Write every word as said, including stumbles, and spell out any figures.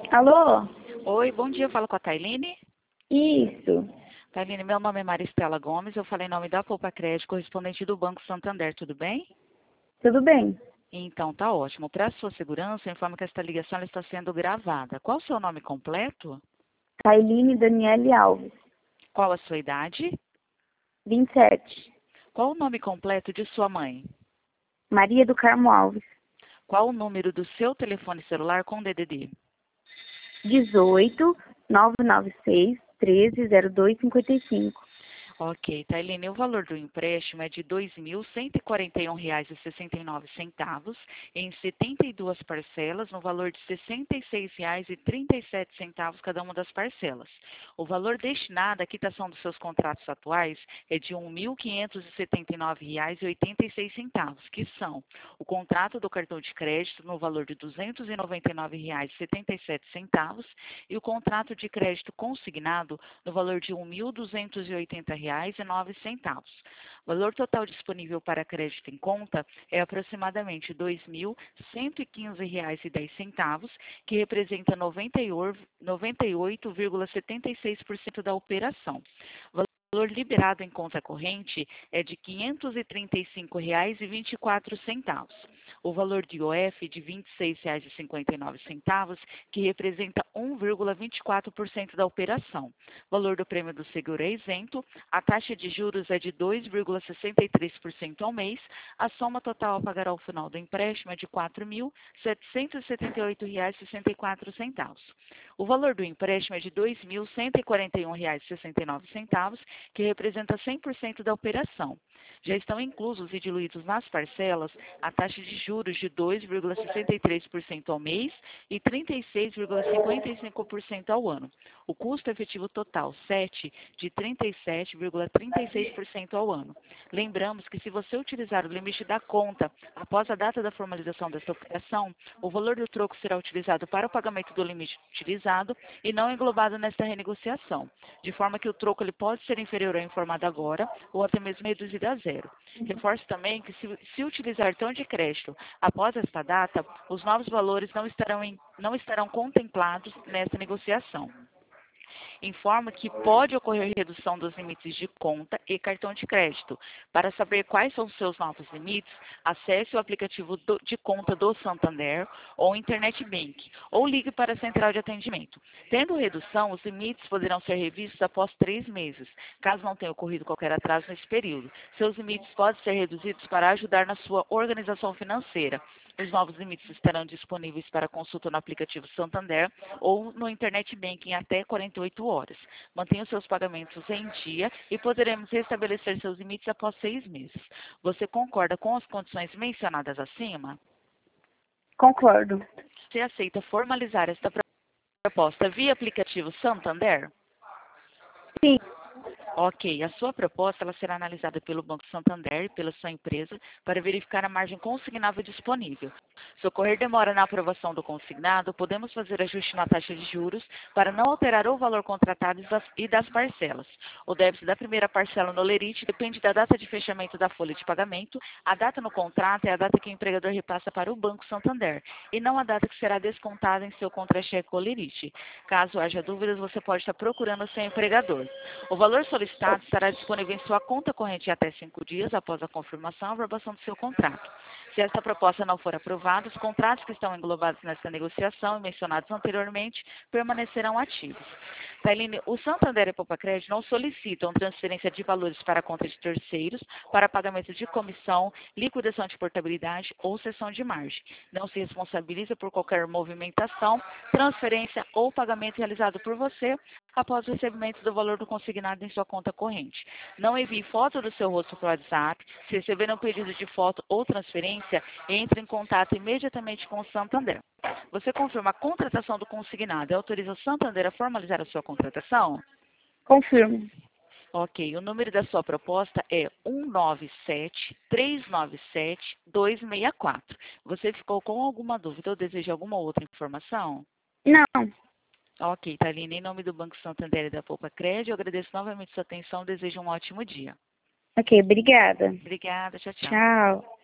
Alô? Oi, bom dia, eu falo com a Tailine. Isso. Tailine, meu nome é Maristela Gomes, eu falei em nome da Poupa Crédito, correspondente do Banco Santander, tudo bem? Tudo bem? Então, tá ótimo. Para sua segurança, eu informo que esta ligação ela está sendo gravada. Qual o seu nome completo? Tailine Daniele Alves, Qual a sua idade? vinte e sete. Qual o nome completo de sua mãe? Maria do Carmo Alves, Qual o número do seu telefone celular com D D D? dezoito, nove nove seis, treze, zero dois, cinquenta e cinco. Ok, Tailine, o valor do empréstimo é de dois mil cento e quarenta e um reais e sessenta e nove centavos em setenta e duas parcelas, no valor de sessenta e seis reais e trinta e sete centavos cada uma das parcelas. O valor destinado à quitação dos seus contratos atuais é de um mil quinhentos e setenta e nove reais e oitenta e seis centavos, que são o contrato do cartão de crédito no valor de duzentos e noventa e nove reais e setenta e sete centavos e o contrato de crédito consignado no valor de um mil duzentos e oitenta reais e nove centavos. O valor total disponível para crédito em conta é aproximadamente dois mil cento e quinze reais e dez centavos, que representa noventa e oito vírgula setenta e seis por cento da operação. O valor liberado em conta corrente é de quinhentos e trinta e cinco reais e vinte e quatro centavos. O valor de I O F de vinte e seis reais e cinquenta e nove centavos, que representa um vírgula vinte e quatro por cento da operação. O valor do prêmio do seguro é isento, a taxa de juros é de dois vírgula sessenta e três por cento ao mês, a soma total a pagar ao final do empréstimo é de quatro mil setecentos e setenta e oito reais e sessenta e quatro centavos. O valor do empréstimo é de dois mil cento e quarenta e um reais e sessenta e nove centavos, que representa cem por cento da operação. Já estão inclusos e diluídos nas parcelas a taxa de juros de dois vírgula sessenta e três por cento ao mês e trinta e seis vírgula cinquenta e cinco por cento ao ano. O custo efetivo total, sete, de trinta e sete vírgula trinta e seis por cento ao ano. Lembramos que se você utilizar o limite da conta após a data da formalização desta operação, o valor do troco será utilizado para o pagamento do limite utilizado e não englobado nesta renegociação, de forma que o troco ele pode ser inferior ao informado agora ou até mesmo reduzido a zero. Reforço também que se, se utilizar cartão de crédito após esta data, os novos valores não estarão, em, não estarão contemplados nessa negociação. Informa que pode ocorrer redução dos limites de conta e cartão de crédito. Para saber quais são os seus novos limites, acesse o aplicativo do, de conta do Santander ou Internet Bank, ou ligue para a central de atendimento. Tendo redução, os limites poderão ser revistos após três meses, caso não tenha ocorrido qualquer atraso nesse período. Seus limites podem ser reduzidos para ajudar na sua organização financeira. Os novos limites estarão disponíveis para consulta no aplicativo Santander ou no Internet Banking até quarenta e oito horas. Mantenha os seus pagamentos em dia e poderemos restabelecer seus limites após seis meses. Você concorda com as condições mencionadas acima? Concordo. Você aceita formalizar esta proposta via aplicativo Santander? Sim. Ok, a sua proposta ela será analisada pelo Banco Santander e pela sua empresa para verificar a margem consignável disponível. Se ocorrer demora na aprovação do consignado, podemos fazer ajuste na taxa de juros para não alterar o valor contratado e das parcelas. O débito da primeira parcela no Lerite depende da data de fechamento da folha de pagamento. A data no contrato é a data que o empregador repassa para o Banco Santander e não a data que será descontada em seu contra-cheque ou Lerite. Caso haja dúvidas, você pode estar procurando o seu empregador. O valor solicitado estará disponível em sua conta corrente até cinco dias após a confirmação e aprovação do seu contrato. Se esta proposta não for aprovada, os contratos que estão englobados nesta negociação e mencionados anteriormente permanecerão ativos. Tailine, o Santander e a Poupa Crédito não solicitam transferência de valores para a conta de terceiros para pagamento de comissão, liquidação de portabilidade ou cessão de margem. Não se responsabiliza por qualquer movimentação, transferência ou pagamento realizado por você após o recebimento do valor do consignado em sua conta corrente. Não envie foto do seu rosto para o WhatsApp. Se receber um pedido de foto ou transferência, entre em contato imediatamente com o Santander. Você confirma a contratação do consignado e autoriza o Santander a formalizar a sua contratação? Confirmo. Ok, o número da sua proposta é um nove sete, três nove sete, dois seis quatro. Você ficou com alguma dúvida ou deseja alguma outra informação? Não. Ok, Thaline, em nome do Banco Santander e da Poupa Crédito, eu agradeço novamente sua atenção e desejo um ótimo dia. Ok, obrigada. Obrigada, tchau, tchau. Tchau.